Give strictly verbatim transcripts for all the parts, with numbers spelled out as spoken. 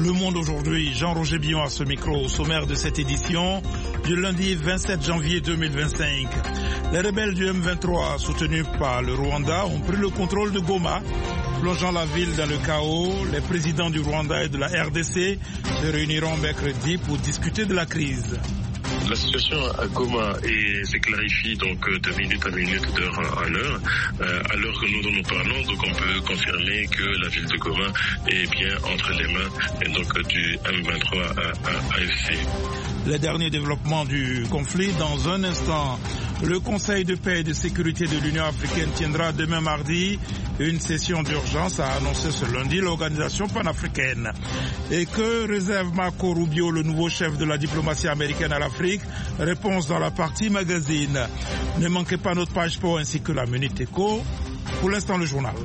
Le Monde aujourd'hui, Jean-Roger Billon à ce micro, au sommaire de cette édition du lundi vingt-sept janvier deux mille vingt-cinq. Les rebelles du M vingt-trois, soutenus par le Rwanda, ont pris le contrôle de Goma, plongeant la ville dans le chaos. Les présidents du Rwanda et de la R D C se réuniront mercredi pour discuter de la crise. La situation à Goma se clarifie donc de minute à minute, d'heure en heure. Euh, à l'heure que nous nous parlons, donc on peut confirmer que la ville de Goma est bien entre les mains et donc du M vingt-trois A F C. Les derniers développements du conflit dans un instant. Le Conseil de paix et de sécurité de l'Union africaine tiendra demain mardi une session d'urgence, a annoncé ce lundi l'organisation panafricaine. Et que réserve Marco Rubio, le nouveau chef de la diplomatie américaine à l'Afrique? Réponse dans la partie magazine. Ne manquez pas notre page sport ainsi que la Minute Éco. Pour l'instant, le journal.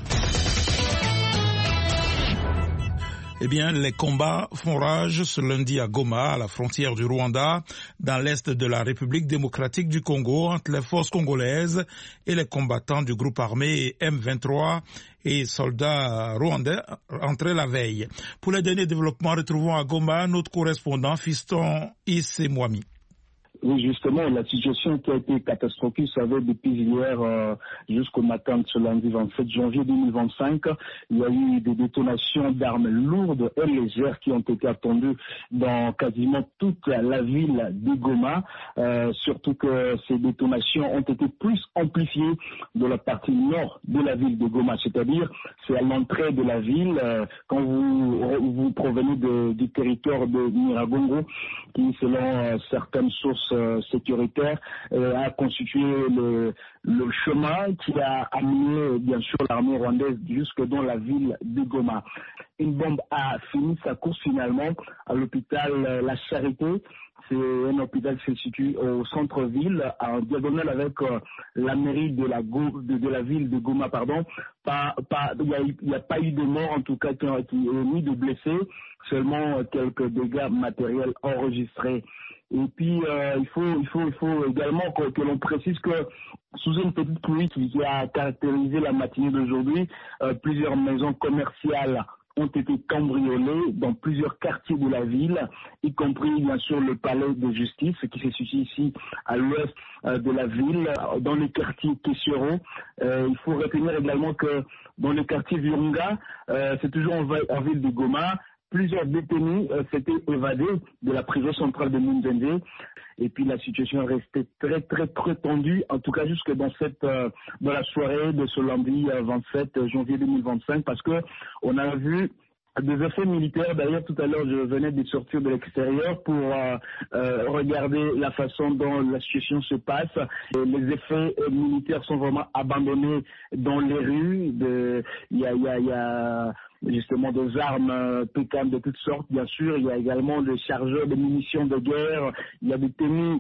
Eh bien, les combats font rage ce lundi à Goma, à la frontière du Rwanda, dans l'est de la République démocratique du Congo, entre les forces congolaises et les combattants du groupe armé M vingt-trois et soldats rwandais entrés la veille. Pour les derniers développements, retrouvons à Goma notre correspondant Fiston Issemwami. Oui, justement, la situation qui a été catastrophique, vous savez, depuis hier euh, jusqu'au matin de ce lundi vingt-sept janvier deux mille vingt-cinq, il y a eu des détonations d'armes lourdes et légères qui ont été attendues dans quasiment toute la ville de Goma, euh, surtout que ces détonations ont été plus amplifiées de la partie nord de la ville de Goma, c'est-à-dire c'est à l'entrée de la ville, euh, quand vous, vous provenez de, du territoire de Nyiragongo, qui selon euh, certaines sources Euh, sécuritaire euh, a constitué le, le chemin qui a amené bien sûr l'armée rwandaise jusque dans la ville de Goma. Une bombe a fini sa course finalement à l'hôpital euh, La Charité. C'est un hôpital qui se situe au centre-ville, en diagonale avec euh, la mairie de la, Go, de, de la ville de Goma. Pardon. Pas, pas, il n'y a, a pas eu de morts en tout cas, qui ont été ni de blessés, seulement quelques dégâts matériels enregistrés. Et puis euh, il faut, il faut, il faut également que, que l'on précise que sous une petite pluie qui, qui a caractérisé la matinée d'aujourd'hui, euh, plusieurs maisons commerciales ont été cambriolés dans plusieurs quartiers de la ville, y compris bien sûr le palais de justice qui se situe ici à l'ouest euh, de la ville, dans le quartier Keshero. Euh, il faut retenir également que dans le quartier Virunga, euh, c'est toujours en, en ville de Goma, plusieurs détenus euh, s'étaient évadés de la prison centrale de Munzende. Et puis la situation restait très très très tendue, en tout cas jusque dans cette euh, dans la soirée de ce lundi euh, vingt-sept janvier deux mille vingt-cinq, parce que on a vu des effets militaires. D'ailleurs, tout à l'heure, je venais de sortir de l'extérieur pour euh, euh, regarder la façon dont la situation se passe. Et les effets euh, militaires sont vraiment abandonnés dans les rues. De, il y a, il y a, il y a justement des armes euh, piquantes de toutes sortes, bien sûr. Il y a également des chargeurs de munitions de guerre. Il y a des tenues.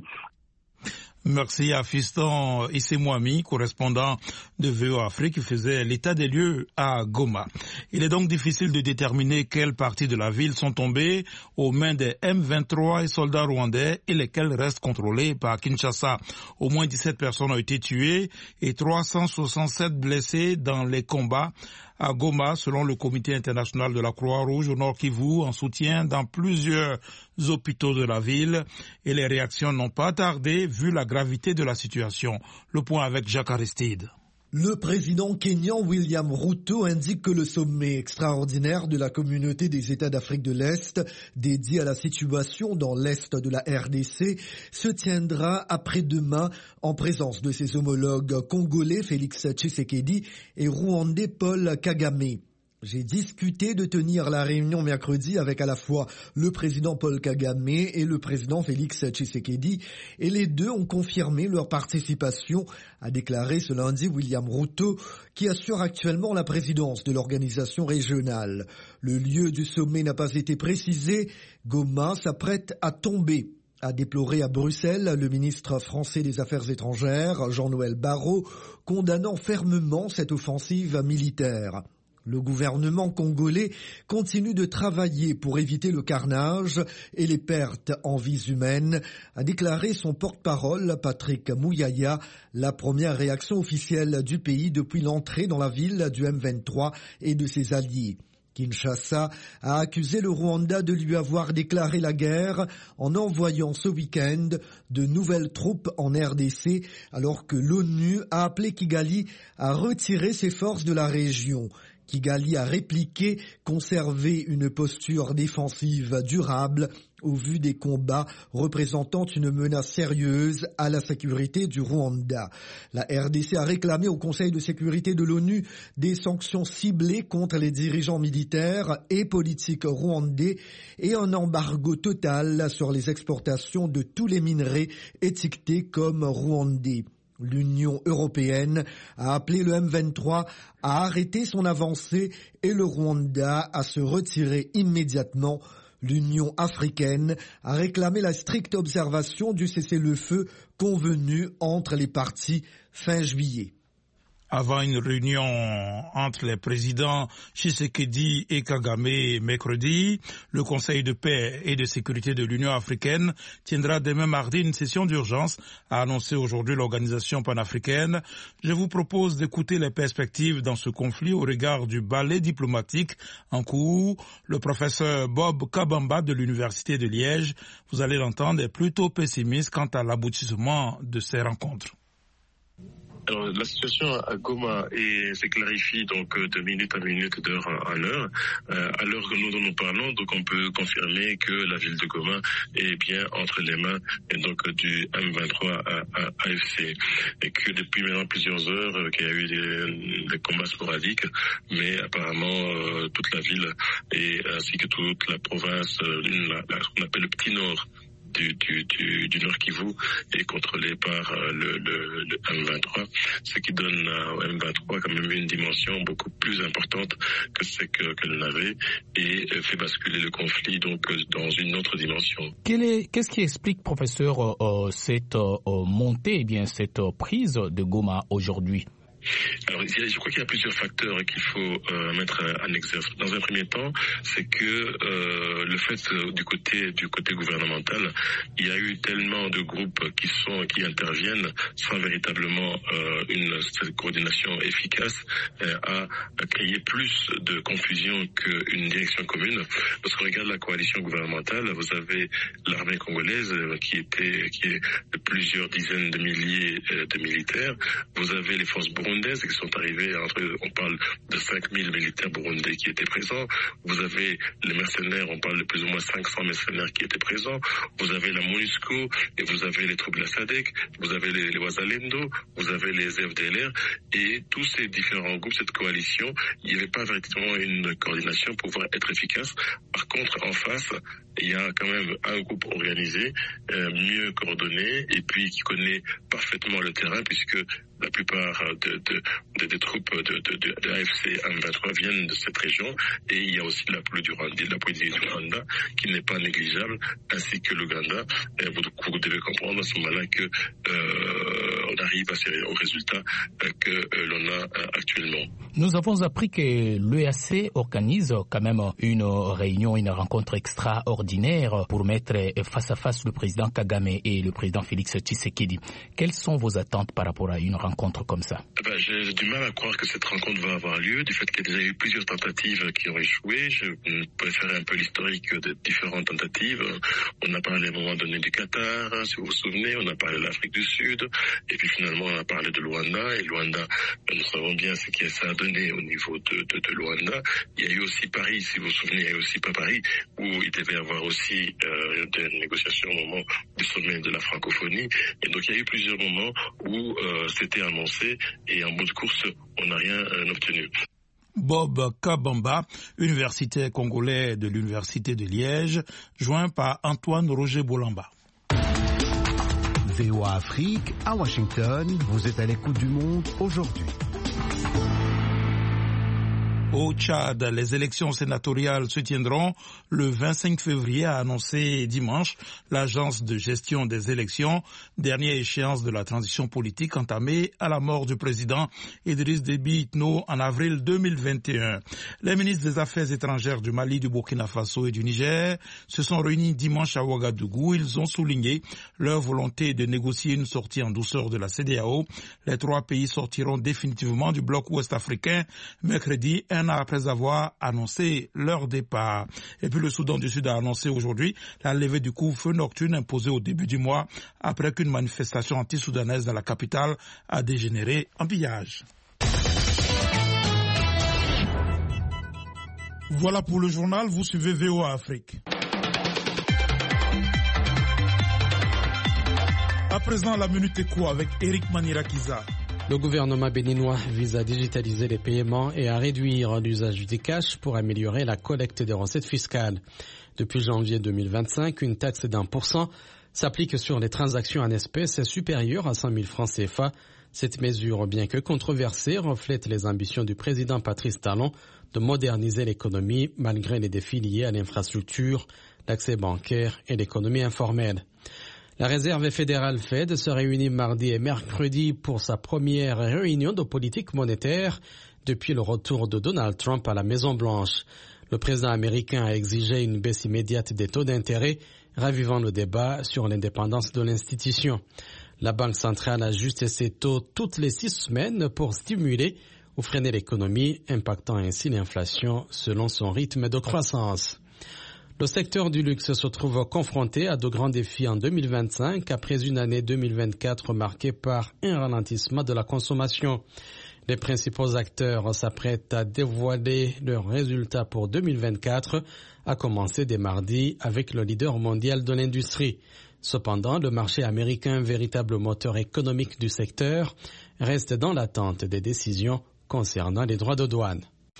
Merci à Fiston Issemwami, correspondant de V O Afrique, qui faisait l'état des lieux à Goma. Il est donc difficile de déterminer quelles parties de la ville sont tombées aux mains des M vingt-trois et soldats rwandais et lesquelles restent contrôlées par Kinshasa. Au moins dix-sept personnes ont été tuées et trois cent soixante-sept blessées dans les combats à Goma, selon le Comité international de la Croix-Rouge au Nord Kivu, en soutien dans plusieurs hôpitaux de la ville. Et les réactions n'ont pas tardé, vu la gravité de la situation. Le point avec Jacques Aristide. Le président kényan William Ruto indique que le sommet extraordinaire de la communauté des États d'Afrique de l'Est, dédié à la situation dans l'Est de la R D C, se tiendra après-demain en présence de ses homologues congolais Félix Tshisekedi et rwandais Paul Kagame. J'ai discuté de tenir la réunion mercredi avec à la fois le président Paul Kagame et le président Félix Tshisekedi, et les deux ont confirmé leur participation, a déclaré ce lundi William Ruto, qui assure actuellement la présidence de l'organisation régionale. Le lieu du sommet n'a pas été précisé. Goma s'apprête à tomber, a déploré à Bruxelles le ministre français des Affaires étrangères, Jean-Noël Barrot, condamnant fermement cette offensive militaire. Le gouvernement congolais continue de travailler pour éviter le carnage et les pertes en vies humaines, a déclaré son porte-parole Patrick Mouyaya, la première réaction officielle du pays depuis l'entrée dans la ville du M vingt-trois et de ses alliés. Kinshasa a accusé le Rwanda de lui avoir déclaré la guerre en envoyant ce week-end de nouvelles troupes en R D C alors que l'ONU a appelé Kigali à retirer ses forces de la région. Kigali a répliqué conserver une posture défensive durable au vu des combats représentant une menace sérieuse à la sécurité du Rwanda. La R D C a réclamé au Conseil de sécurité de l'ONU des sanctions ciblées contre les dirigeants militaires et politiques rwandais et un embargo total sur les exportations de tous les minerais étiquetés comme rwandais. L'Union européenne a appelé le M vingt-trois à arrêter son avancée et le Rwanda à se retirer immédiatement. L'Union africaine a réclamé la stricte observation du cessez-le-feu convenu entre les parties fin juillet. Avant une réunion entre les présidents Tshisekedi et Kagame mercredi, le Conseil de paix et de sécurité de l'Union africaine tiendra demain mardi une session d'urgence, a annoncé aujourd'hui l'organisation panafricaine. Je vous propose d'écouter les perspectives dans ce conflit au regard du ballet diplomatique en cours. Le professeur Bob Kabamba de l'Université de Liège, vous allez l'entendre, est plutôt pessimiste quant à l'aboutissement de ces rencontres. Alors, la situation à Goma et se clarifie donc de minute à minute, d'heure à l'heure. Euh, à l'heure que nous en nous parlons, donc on peut confirmer que la ville de Goma est bien entre les mains et donc du M vingt-trois A F C et que depuis maintenant plusieurs heures euh, qu'il y a eu des, des combats sporadiques, mais apparemment euh, toute la ville et ainsi que toute la province, euh, la, la, ce qu'on appelle le petit nord. Du, du, du, du Nord Kivu est contrôlé par euh, le, le, le M vingt-trois, ce qui donne euh, au M vingt-trois quand même une dimension beaucoup plus importante que ce que, que l'on avait et euh, fait basculer le conflit donc euh, dans une autre dimension. Quel est, qu'est-ce qui explique, professeur, euh, cette euh, montée, eh bien cette euh, prise de Goma aujourd'hui? Alors, je crois qu'il y a plusieurs facteurs qu'il faut euh, mettre en exergue. Dans un premier temps, c'est que euh, le fait euh, du côté du côté gouvernemental, il y a eu tellement de groupes qui sont qui interviennent sans véritablement euh, une coordination efficace euh, à, à créer plus de confusion qu'une direction commune. Parce qu'on regarde la coalition gouvernementale, vous avez l'armée congolaise euh, qui était qui est de plusieurs dizaines de milliers euh, de militaires. Vous avez les forces burundaises qui sont arrivés, entre, on parle de cinq mille militaires burundais qui étaient présents. Vous avez les mercenaires, on parle de plus ou moins cinq cents mercenaires qui étaient présents. Vous avez la MONUSCO et vous avez les troupes de la S A D C, vous avez les, les Wazalendo, vous avez les F D L R et tous ces différents groupes, cette coalition, il n'y avait pas véritablement une coordination pour pouvoir être efficace. Par contre, en face, il y a quand même un groupe organisé, euh, mieux coordonné et puis qui connaît parfaitement le terrain puisque la plupart de, de, de, des troupes de, de, de, de A F C M vingt-trois viennent de cette région et il y a aussi l'appui du Rwanda, l'appui du Rwanda qui n'est pas négligeable, ainsi que l'Ouganda. Vous, vous devez comprendre à ce moment-là que euh, on arrive à, au résultat euh, que euh, l'on a euh, actuellement. Nous avons appris que l'E A C organise quand même une réunion, une rencontre extraordinaire pour mettre face à face le président Kagame et le président Félix Tshisekedi. Quelles sont vos attentes par rapport à une rencontre comme ça? Eh ben, j'ai du mal à croire que cette rencontre va avoir lieu, du fait qu'il y a déjà eu plusieurs tentatives qui ont échoué. Je préfère un peu l'historique de différentes tentatives. On a parlé à un moment donné du Qatar, si vous vous souvenez, on a parlé de l'Afrique du Sud, et puis finalement on a parlé de Luanda, et Luanda, nous savons bien ce que ça a donné au niveau de, de, de Luanda. Il y a eu aussi Paris, si vous vous souvenez, il y a eu aussi pas Paris, où il devait y avoir aussi euh, des négociations au moment du sommet de la francophonie, et donc il y a eu plusieurs moments où euh, c'était annoncé, et en bout de course, on n'a rien euh, obtenu. Bob Kabamba, universitaire congolais de l'Université de Liège, joint par Antoine Roger Bolamba. V O A Afrique, à Washington, vous êtes à l'écoute du monde aujourd'hui. Au Tchad, les élections sénatoriales se tiendront le vingt-cinq février, a annoncé dimanche l'agence de gestion des élections, dernière échéance de la transition politique entamée à la mort du président Idriss Déby Itno en avril deux mille vingt et un. Les ministres des Affaires étrangères du Mali, du Burkina Faso et du Niger se sont réunis dimanche à Ouagadougou. Ils ont souligné leur volonté de négocier une sortie en douceur de la C E D E A O. Les trois pays sortiront définitivement du bloc ouest-africain mercredi. Un un an après avoir annoncé leur départ. Et puis le Soudan du Sud a annoncé aujourd'hui la levée du couvre-feu nocturne imposé au début du mois après qu'une manifestation anti-soudanaise dans la capitale a dégénéré en pillage. Voilà pour le journal, vous suivez V O A Afrique. À présent, la Minute Éco avec Eric Manirakiza. Le gouvernement béninois vise à digitaliser les paiements et à réduire l'usage du cash pour améliorer la collecte des recettes fiscales. Depuis janvier deux mille vingt-cinq, une taxe d'un pour cent s'applique sur les transactions en espèces supérieures à cent mille francs C F A. Cette mesure, bien que controversée, reflète les ambitions du président Patrice Talon de moderniser l'économie malgré les défis liés à l'infrastructure, l'accès bancaire et l'économie informelle. La réserve fédérale Fed se réunit mardi et mercredi pour sa première réunion de politique monétaire depuis le retour de Donald Trump à la Maison-Blanche. Le président américain a exigé une baisse immédiate des taux d'intérêt, ravivant le débat sur l'indépendance de l'institution. La Banque centrale ajuste ses taux toutes les six semaines pour stimuler ou freiner l'économie, impactant ainsi l'inflation selon son rythme de croissance. Le secteur du luxe se trouve confronté à de grands défis en deux mille vingt-cinq après une année deux mille vingt-quatre marquée par un ralentissement de la consommation. Les principaux acteurs s'apprêtent à dévoiler leurs résultats pour deux mille vingt-quatre, à commencer dès mardi avec le leader mondial de l'industrie. Cependant, le marché américain, véritable moteur économique du secteur, reste dans l'attente des décisions concernant les droits de douane.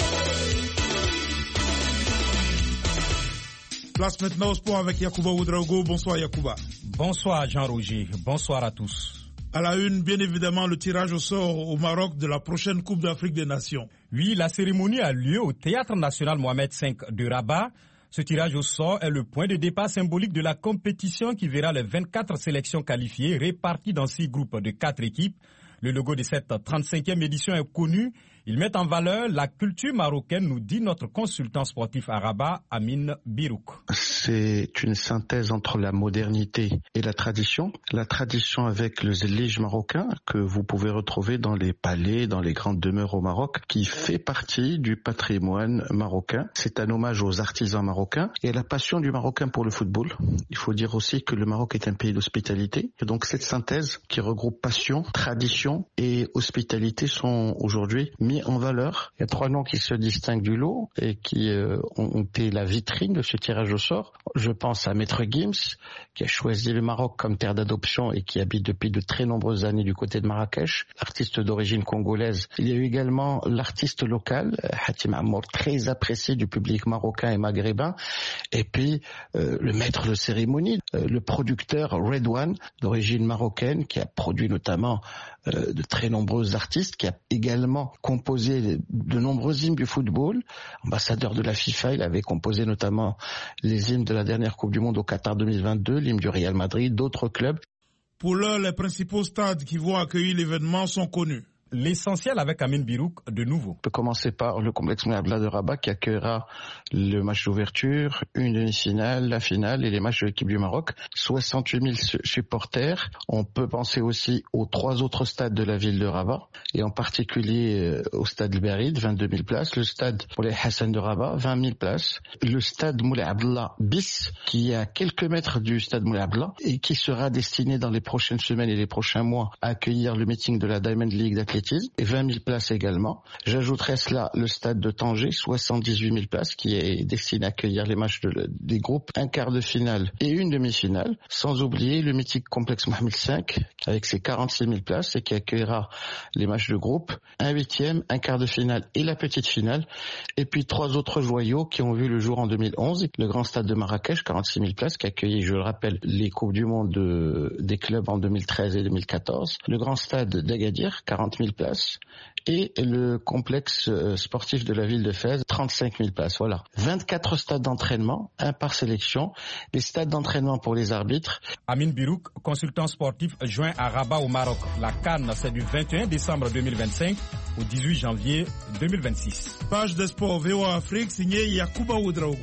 Place maintenant au sport avec Yacouba Ouedraogo. Bonsoir Yacouba. Bonsoir Jean-Roger, bonsoir à tous. À la une, bien évidemment, le tirage au sort au Maroc de la prochaine Coupe d'Afrique des Nations. Oui, la cérémonie a lieu au Théâtre National Mohamed cinq de Rabat. Ce tirage au sort est le point de départ symbolique de la compétition qui verra les vingt-quatre sélections qualifiées réparties dans six groupes de quatre équipes. Le logo de cette trente-cinquième édition est connu. Il met en valeur la culture marocaine, nous dit notre consultant sportif à Rabat, Amin Birouk. C'est une synthèse entre la modernité et la tradition. La tradition avec le zélige marocain que vous pouvez retrouver dans les palais, dans les grandes demeures au Maroc, qui fait partie du patrimoine marocain. C'est un hommage aux artisans marocains et à la passion du Marocain pour le football. Il faut dire aussi que le Maroc est un pays d'hospitalité. Et donc cette synthèse qui regroupe passion, tradition et hospitalité sont aujourd'hui mis en valeur. Il y a trois noms qui se distinguent du lot et qui euh, ont été la vitrine de ce tirage au sort. Je pense à Maître Gims, qui a choisi le Maroc comme terre d'adoption et qui habite depuis de très nombreuses années du côté de Marrakech, artiste d'origine congolaise. Il y a eu également l'artiste local, Hatim Amour, très apprécié du public marocain et maghrébin, et puis euh, le maître de cérémonie, euh, le producteur Redouane, d'origine marocaine, qui a produit notamment euh, de très nombreux artistes, qui a également composé de nombreux hymnes du football. Ambassadeur de la FIFA, il avait composé notamment les hymnes de la dernière Coupe du Monde au Qatar deux mille vingt-deux, l'hymne du Real Madrid, d'autres clubs. Pour l'heure, les principaux stades qui vont accueillir l'événement sont connus. L'essentiel avec Amin Birouk de nouveau. On peut commencer par le complexe Moulay de Rabat qui accueillera le match d'ouverture, une demi-finale, la finale et les matchs de l'équipe du Maroc. soixante-huit mille supporters. On peut penser aussi aux trois autres stades de la ville de Rabat et en particulier au stade Berid, vingt-deux mille places, le stade Moulay Hassan de Rabat, vingt mille places, le stade Moulay Abdallah bis qui est à quelques mètres du stade Moulay Abdallah et qui sera destiné dans les prochaines semaines et les prochains mois à accueillir le meeting de la Diamond League d'athlétisme et vingt mille places également. J'ajouterai cela le stade de Tanger, soixante-dix-huit mille places, qui est destiné à accueillir les matchs de, des groupes, un quart de finale et une demi-finale, sans oublier le mythique complexe Mohamed cinq, avec ses quarante-six mille places et qui accueillera les matchs de groupe, un huitième, un quart de finale et la petite finale, et puis trois autres joyaux qui ont vu le jour en deux mille onze, le grand stade de Marrakech, quarante-six mille places, qui a accueilli, je le rappelle, les Coupes du Monde de, des clubs en deux mille treize et deux mille quatorze, le grand stade d'Agadir, quarante mille places, et le complexe sportif de la ville de Fès, trente-cinq mille places. Voilà. vingt-quatre stades d'entraînement, un par sélection, les stades d'entraînement pour les arbitres. Amin Birouk, consultant sportif joint à Rabat au Maroc. La CAN, c'est du vingt et un décembre deux mille vingt-cinq au dix-huit janvier deux mille vingt-six. Page de sport V O A Afrique, signé Yacouba Ouedraogo.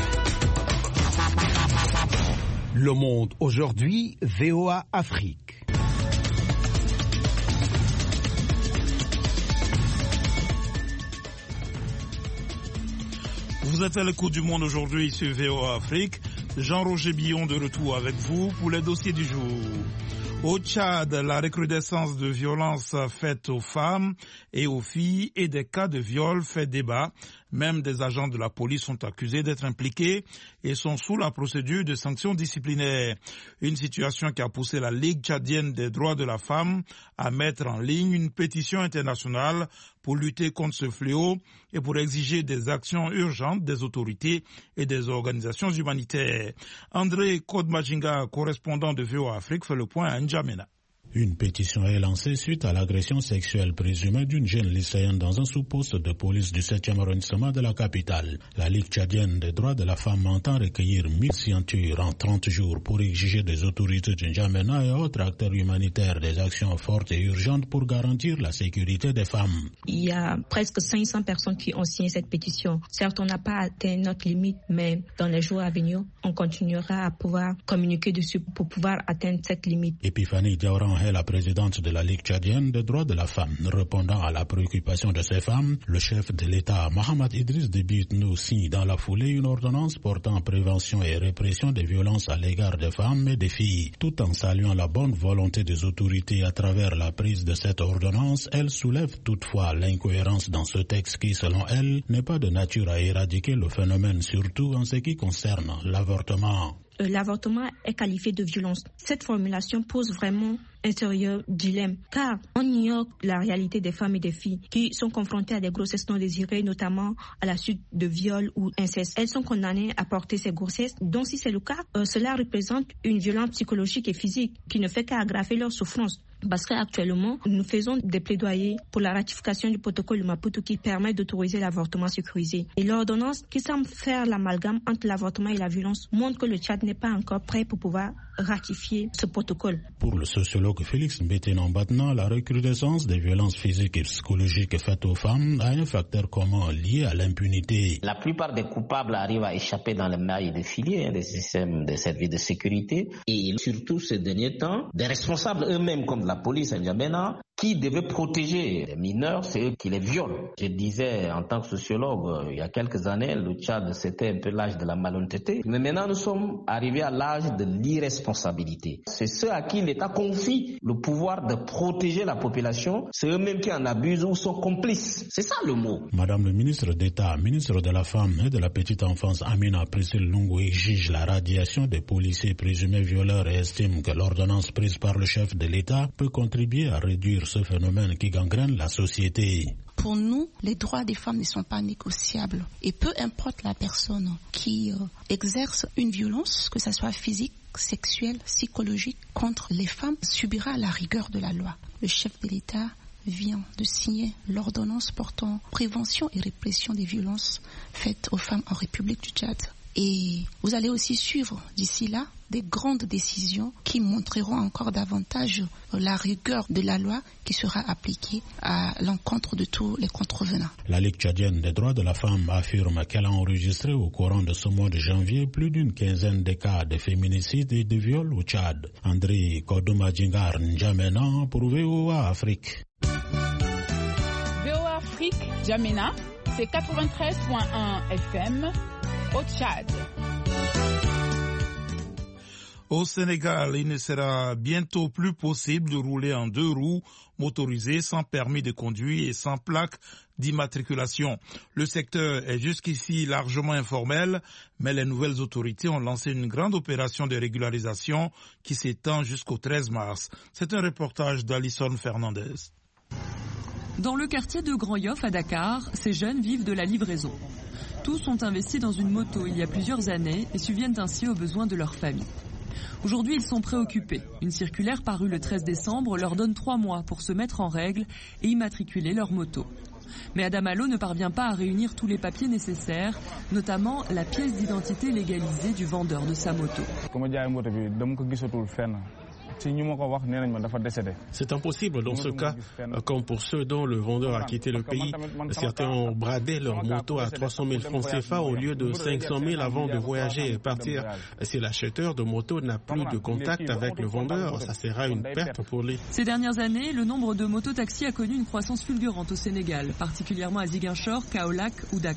Le Monde aujourd'hui, V O A Afrique. Vous êtes à l'écoute du monde aujourd'hui sur V O A Afrique. Jean-Roger Billon de retour avec vous pour les dossiers du jour. Au Tchad, la recrudescence de violences faites aux femmes et aux filles et des cas de viol fait débat. Même des agents de la police sont accusés d'être impliqués et sont sous la procédure de sanctions disciplinaires. Une situation qui a poussé la Ligue tchadienne des droits de la femme à mettre en ligne une pétition internationale pour lutter contre ce fléau et pour exiger des actions urgentes des autorités et des organisations humanitaires. André Kodmajinga, correspondant de V O A Afrique, fait le point à N'Djamena. Une pétition est lancée suite à l'agression sexuelle présumée d'une jeune lycéenne dans un sous-poste de police du septième arrondissement de la capitale. La Ligue tchadienne des droits de la femme entend recueillir mille signatures en trente jours pour exiger des autorités de N'Djamena et autres acteurs humanitaires des actions fortes et urgentes pour garantir la sécurité des femmes. Il y a presque cinq cents personnes qui ont signé cette pétition. Certes, on n'a pas atteint notre limite, mais dans les jours à venir, on continuera à pouvoir communiquer dessus pour pouvoir atteindre cette limite. Epiphanie Diaoran est la présidente de la Ligue tchadienne des droits de la femme. Répondant à la préoccupation de ces femmes, le chef de l'État, Mohamed Idriss Déby Itno, signe dans la foulée une ordonnance portant prévention et répression des violences à l'égard des femmes et des filles. Tout en saluant la bonne volonté des autorités à travers la prise de cette ordonnance, elle soulève toutefois l'incohérence dans ce texte qui, selon elle, n'est pas de nature à éradiquer le phénomène, surtout en ce qui concerne l'avortement. Euh, l'avortement est qualifié de violence. Cette formulation pose vraiment un sérieux dilemme, car on ignore la réalité des femmes et des filles qui sont confrontées à des grossesses non désirées, notamment à la suite de viols ou incestes. Elles sont condamnées à porter ces grossesses, donc si c'est le cas, euh, cela représente une violence psychologique et physique qui ne fait qu'aggraver leur souffrance. Parce qu'actuellement, nous faisons des plaidoyers pour la ratification du protocole de Maputo qui permet d'autoriser l'avortement sécurisé. Et l'ordonnance qui semble faire l'amalgame entre l'avortement et la violence montre que le Tchad n'est pas encore prêt pour pouvoir ratifier ce protocole. Pour le sociologue Félix Mbéténan-Batna, la recrudescence des violences physiques et psychologiques faites aux femmes a un facteur commun lié à l'impunité. La plupart des coupables arrivent à échapper dans les mailles des filets, hein, des systèmes de services de sécurité. Et surtout ces derniers temps, des responsables eux-mêmes comme la police à N'Djamena, qui devait protéger les mineurs, c'est eux qui les violent. Je disais en tant que sociologue, euh, il y a quelques années, le Tchad c'était un peu l'âge de la malhonnêteté. Mais maintenant nous sommes arrivés à l'âge de l'irresponsabilité. C'est ceux à qui l'État confie le pouvoir de protéger la population, c'est eux-mêmes qui en abusent ou sont complices. C'est ça le mot. Madame le ministre d'État, ministre de la Femme et de la Petite Enfance, Amina Priscille Lungu, exige la radiation des policiers présumés violeurs et estime que l'ordonnance prise par le chef de l'État peut contribuer à réduire ce phénomène qui gangrène la société. Pour nous, les droits des femmes ne sont pas négociables. Et peu importe la personne qui euh, exerce une violence, que ce soit physique, sexuelle, psychologique, contre les femmes, subira la rigueur de la loi. Le chef de l'État vient de signer l'ordonnance portant prévention et répression des violences faites aux femmes en République du Tchad. Et vous allez aussi suivre d'ici là des grandes décisions qui montreront encore davantage la rigueur de la loi qui sera appliquée à l'encontre de tous les contrevenants. La Ligue tchadienne des droits de la femme affirme qu'elle a enregistré au courant de ce mois de janvier plus d'une quinzaine de cas de féminicide et de viol au Tchad. André Kodoumadjingar N'Djamena pour V O A Afrique. V O A Afrique, N'Djamena, c'est quatre-vingt-treize virgule un F M. Au Tchad. Au Sénégal, il ne sera bientôt plus possible de rouler en deux roues motorisées sans permis de conduire et sans plaque d'immatriculation. Le secteur est jusqu'ici largement informel, mais les nouvelles autorités ont lancé une grande opération de régularisation qui s'étend jusqu'au treize mars. C'est un reportage d'Alison Fernandez. Dans le quartier de Grand Yoff à Dakar, ces jeunes vivent de la livraison. Tous ont investi dans une moto il y a plusieurs années et subviennent ainsi aux besoins de leur famille. Aujourd'hui, ils sont préoccupés. Une circulaire parue le treize décembre leur donne trois mois pour se mettre en règle et immatriculer leur moto. Mais Adamalo ne parvient pas à réunir tous les papiers nécessaires, notamment la pièce d'identité légalisée du vendeur de sa moto. C'est impossible dans ce cas, comme pour ceux dont le vendeur a quitté le pays. Certains ont bradé leur moto à trois cent mille francs C F A au lieu de cinq cent mille avant de voyager et partir. Si l'acheteur de moto n'a plus de contact avec le vendeur, ça sera une perte pour lui. Ces dernières années, le nombre de mototaxis a connu une croissance fulgurante au Sénégal, particulièrement à Ziguinchor, Kaolack ou Dakar.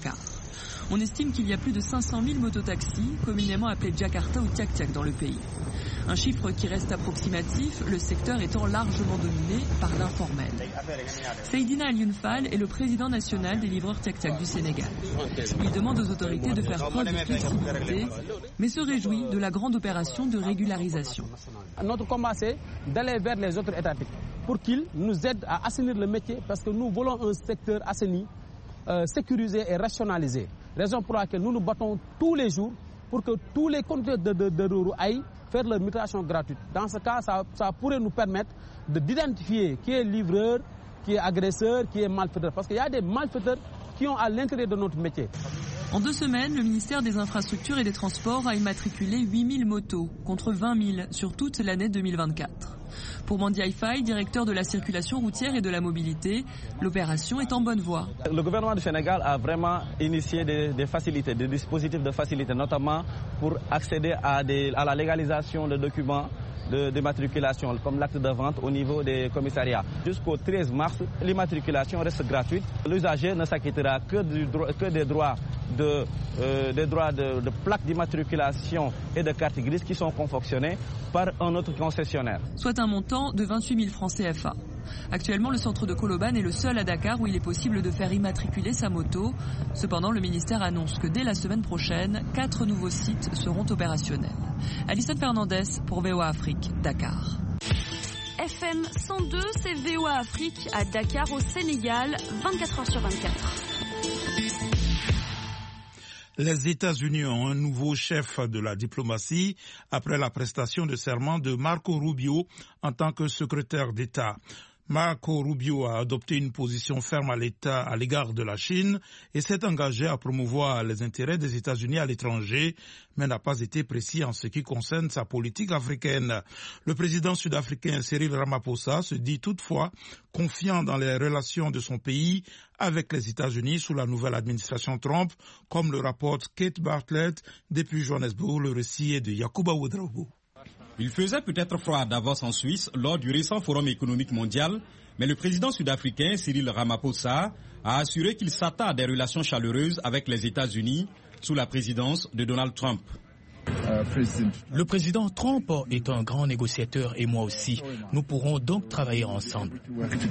On estime qu'il y a plus de cinq cent mille mototaxis, communément appelés Jakarta ou Tiak-Tiak dans le pays. Un chiffre qui reste approximatif, le secteur étant largement dominé par l'informel. Seydina Alioune-Fall est le président national des livreurs Tiak-Tiak du Sénégal. Il demande aux autorités de faire preuve de flexibilité, mais se réjouit de la grande opération de régularisation. Notre combat, c'est d'aller vers les autres étatiques pour qu'ils nous aident à assainir le métier, parce que nous voulons un secteur assaini, euh, sécurisé et rationalisé. Raison pour laquelle nous nous battons tous les jours pour que tous les conducteurs de, de, de Roro aillent faire leur mutation gratuite. Dans ce cas, ça, ça pourrait nous permettre d'identifier qui est livreur, qui est agresseur, qui est malfaiteur. Parce qu'il y a des malfaiteurs qui ont à l'intérieur de notre métier. En deux semaines, le ministère des Infrastructures et des Transports a immatriculé huit mille motos, contre vingt mille sur toute l'année deux mille vingt-quatre. Pour Mandi Aifai, directeur de la circulation routière et de la mobilité, l'opération est en bonne voie. Le gouvernement du Sénégal a vraiment initié des, des facilités, des dispositifs de facilité, notamment pour accéder à, des, à la légalisation de documents de, de matriculation, comme l'acte de vente au niveau des commissariats. Jusqu'au treize mars, l'immatriculation reste gratuite. L'usager ne s'acquittera que, du, que des droits de, euh, des droits de, de plaques d'immatriculation et de cartes grises qui sont confectionnés par un autre concessionnaire. Soit un montant de vingt-huit mille francs C F A. Actuellement, le centre de Colobane est le seul à Dakar où il est possible de faire immatriculer sa moto. Cependant, le ministère annonce que dès la semaine prochaine, quatre nouveaux sites seront opérationnels. Alison Fernandez pour V O A Afrique, Dakar. F M cent deux, c'est V O A Afrique à Dakar au Sénégal, vingt-quatre heures sur vingt-quatre. Les États-Unis ont un nouveau chef de la diplomatie après la prestation de serment de Marco Rubio en tant que secrétaire d'État. Marco Rubio a adopté une position ferme à l'État à l'égard de la Chine et s'est engagé à promouvoir les intérêts des États-Unis à l'étranger, mais n'a pas été précis en ce qui concerne sa politique africaine. Le président sud-africain Cyril Ramaphosa se dit toutefois confiant dans les relations de son pays avec les États-Unis sous la nouvelle administration Trump, comme le rapporte Kate Bartlett depuis Johannesburg. Le récit est de Yacouba Ouedraogo. Il faisait peut-être froid à Davos en Suisse lors du récent Forum économique mondial, mais le président sud-africain Cyril Ramaphosa a assuré qu'il s'attend à des relations chaleureuses avec les États-Unis sous la présidence de Donald Trump. Le président Trump est un grand négociateur et moi aussi. Nous pourrons donc travailler ensemble.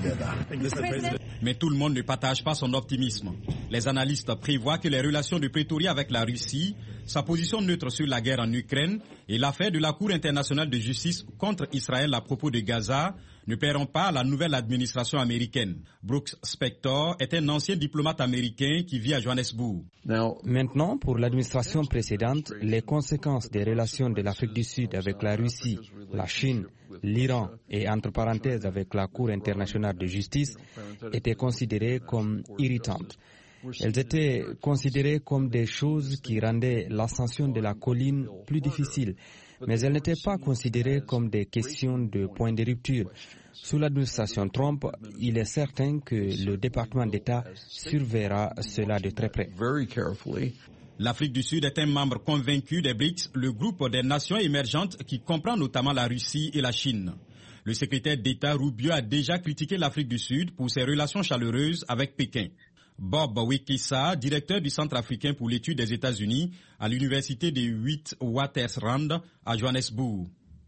Mais tout le monde ne partage pas son optimisme. Les analystes prévoient que les relations de Pretoria avec la Russie, sa position neutre sur la guerre en Ukraine et l'affaire de la Cour internationale de justice contre Israël à propos de Gaza ne paieront pas à la nouvelle administration américaine. Brooks Spector est un ancien diplomate américain qui vit à Johannesburg. Maintenant, pour l'administration précédente, les conséquences des relations de l'Afrique du Sud avec la Russie, la Chine, l'Iran et entre parenthèses avec la Cour internationale de justice étaient considérées comme irritantes. Elles étaient considérées comme des choses qui rendaient l'ascension de la colline plus difficile, mais elles n'étaient pas considérées comme des questions de point de rupture. Sous l'administration Trump, il est certain que le département d'État surveillera cela de très près. L'Afrique du Sud est un membre convaincu des B R I C S, le groupe des nations émergentes qui comprend notamment la Russie et la Chine. Le secrétaire d'État Rubio a déjà critiqué l'Afrique du Sud pour ses relations chaleureuses avec Pékin. Bob Wekesa, directeur du Centre africain pour l'étude des États-Unis à l'université de Witwatersrand à Johannesburg.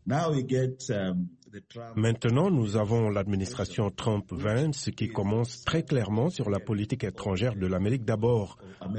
Maintenant, nous avons l'administration Trump-Vance qui commence très clairement sur la politique étrangère de l'Amérique d'abord.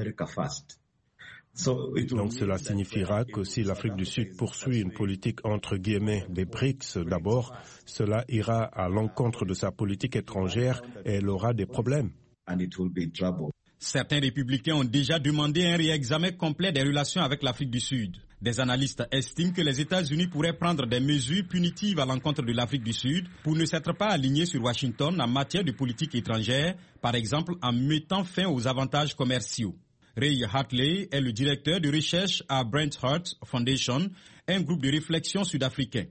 Donc cela signifiera que si l'Afrique du Sud poursuit une politique entre guillemets des B R I C S d'abord, cela ira à l'encontre de sa politique étrangère et elle aura des problèmes. Certains républicains ont déjà demandé un réexamen complet des relations avec l'Afrique du Sud. Des analystes estiment que les États-Unis pourraient prendre des mesures punitives à l'encontre de l'Afrique du Sud pour ne s'être pas alignés sur Washington en matière de politique étrangère, par exemple en mettant fin aux avantages commerciaux. Ray Hartley est le directeur de recherche à Brent Hart Foundation, un groupe de réflexion sud-africain.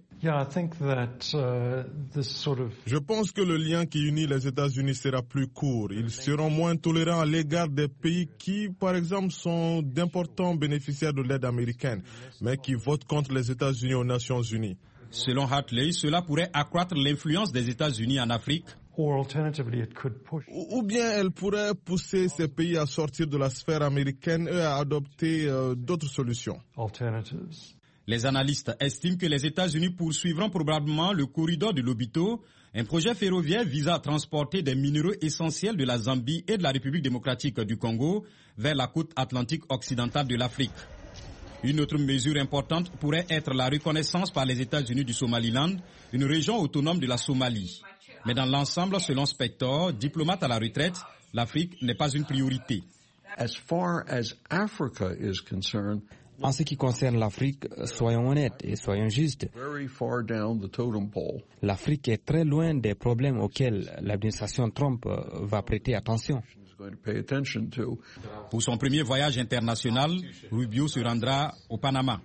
Je pense que le lien qui unit les États-Unis sera plus court. Ils seront moins tolérants à l'égard des pays qui, par exemple, sont d'importants bénéficiaires de l'aide américaine, mais qui votent contre les États-Unis aux Nations Unies. Selon Hartley, cela pourrait accroître l'influence des États-Unis en Afrique. Ou bien elle pourrait pousser ces pays à sortir de la sphère américaine et à adopter euh, d'autres solutions. Les analystes estiment que les États-Unis poursuivront probablement le corridor de Lobito, un projet ferroviaire visant à transporter des minéraux essentiels de la Zambie et de la République démocratique du Congo vers la côte atlantique occidentale de l'Afrique. Une autre mesure importante pourrait être la reconnaissance par les États-Unis du Somaliland, une région autonome de la Somalie. Mais dans l'ensemble, selon Spector, diplomate à la retraite, l'Afrique n'est pas une priorité. As far as Africa is concerned, en ce qui concerne l'Afrique, soyons honnêtes et soyons justes. L'Afrique est très loin des problèmes auxquels l'administration Trump va prêter attention. Pour son premier voyage international, Rubio se rendra au Panama.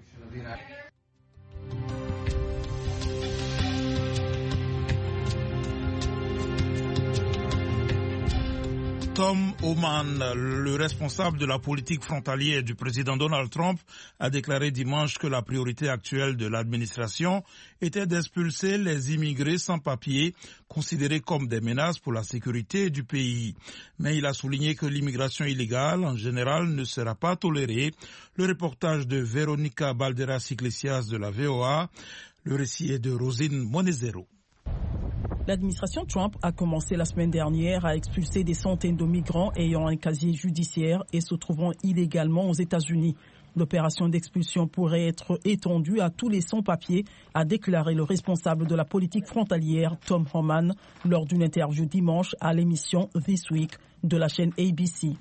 Tom Homan, le responsable de la politique frontalière du président Donald Trump, a déclaré dimanche que la priorité actuelle de l'administration était d'expulser les immigrés sans papier, considérés comme des menaces pour la sécurité du pays. Mais il a souligné que l'immigration illégale, en général, ne sera pas tolérée. Le reportage de Veronica Balderas-Iglesias de la V O A, le récit est de Rosine Monezero. L'administration Trump a commencé la semaine dernière à expulser des centaines de migrants ayant un casier judiciaire et se trouvant illégalement aux États-Unis. L'opération d'expulsion pourrait être étendue à tous les sans-papiers, a déclaré le responsable de la politique frontalière, Tom Homan, lors d'une interview dimanche à l'émission This Week de la chaîne A B C.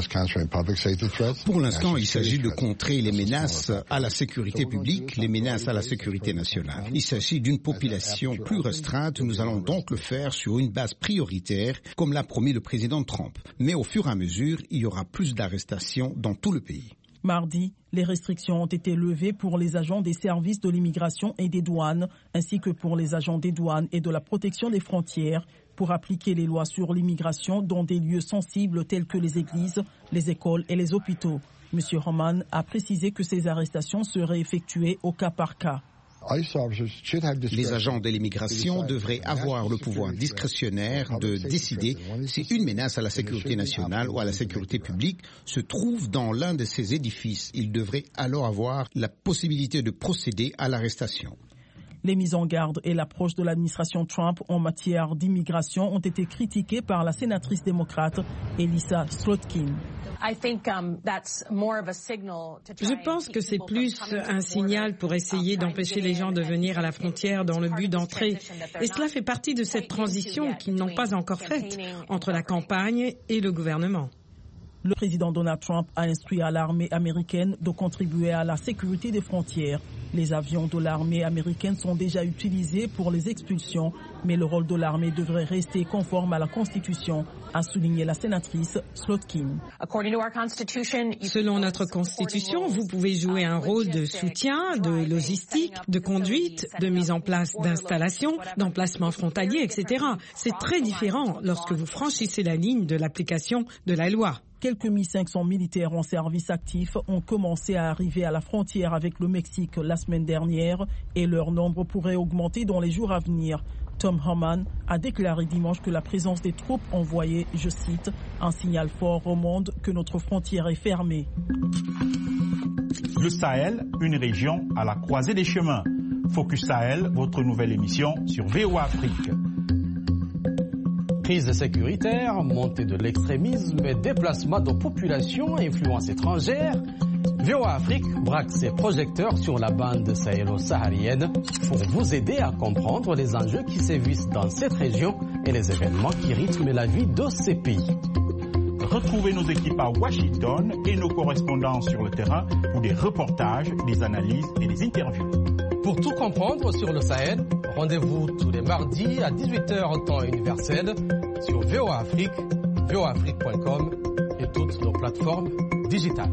Pour l'instant, il s'agit de contrer les menaces à la sécurité publique, les menaces à la sécurité nationale. Il s'agit d'une population plus restreinte. Nous allons donc le faire sur une base prioritaire, comme l'a promis le président Trump. Mais au fur et à mesure, il y aura plus d'arrestations dans tout le pays. Mardi, les restrictions ont été levées pour les agents des services de l'immigration et des douanes, ainsi que pour les agents des douanes et de la protection des frontières, pour appliquer les lois sur l'immigration dans des lieux sensibles tels que les églises, les écoles et les hôpitaux. M. Homan a précisé que ces arrestations seraient effectuées au cas par cas. Les agents de l'immigration devraient avoir le pouvoir discrétionnaire de décider si une menace à la sécurité nationale ou à la sécurité publique se trouve dans l'un de ces édifices. Ils devraient alors avoir la possibilité de procéder à l'arrestation. Les mises en garde et l'approche de l'administration Trump en matière d'immigration ont été critiquées par la sénatrice démocrate Elissa Slotkin. Je pense que c'est plus un signal pour essayer d'empêcher les gens de venir à la frontière dans le but d'entrer. Et cela fait partie de cette transition qu'ils n'ont pas encore faite entre la campagne et le gouvernement. Le président Donald Trump a instruit à l'armée américaine de contribuer à la sécurité des frontières. Les avions de l'armée américaine sont déjà utilisés pour les expulsions, mais le rôle de l'armée devrait rester conforme à la Constitution, a souligné la sénatrice Slotkin. Selon notre Constitution, vous pouvez jouer un rôle de soutien, de logistique, de conduite, de mise en place d'installations, d'emplacements frontaliers, et cetera. C'est très différent lorsque vous franchissez la ligne de l'application de la loi. Quelques mille cinq cents militaires en service actif ont commencé à arriver à la frontière avec le Mexique la semaine dernière et leur nombre pourrait augmenter dans les jours à venir. Tom Homan a déclaré dimanche que la présence des troupes envoyées, je cite, un signal fort au monde que notre frontière est fermée. Le Sahel, une région à la croisée des chemins. Focus Sahel, votre nouvelle émission sur V O A Afrique. Crise sécuritaire, montée de l'extrémisme et déplacement de populations et influences étrangères, V O A Afrique braque ses projecteurs sur la bande sahélo-saharienne pour vous aider à comprendre les enjeux qui sévissent dans cette région et les événements qui rythment la vie de ces pays. Retrouvez nos équipes à Washington et nos correspondants sur le terrain pour des reportages, des analyses et des interviews. Pour tout comprendre sur le Sahel, rendez-vous tous les mardis à dix-huit heures temps universel sur V O A Afrique, V O A Afrique point com et toutes nos plateformes digitales.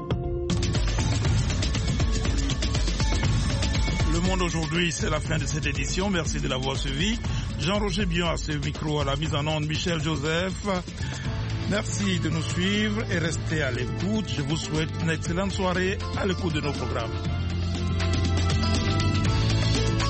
Le Monde aujourd'hui, c'est la fin de cette édition. Merci de l'avoir suivi. Jean-Roger Bion à ce micro, à la mise en onde, Michel Joseph. Merci de nous suivre et restez à l'écoute. Je vous souhaite une excellente soirée à l'écoute de nos programmes.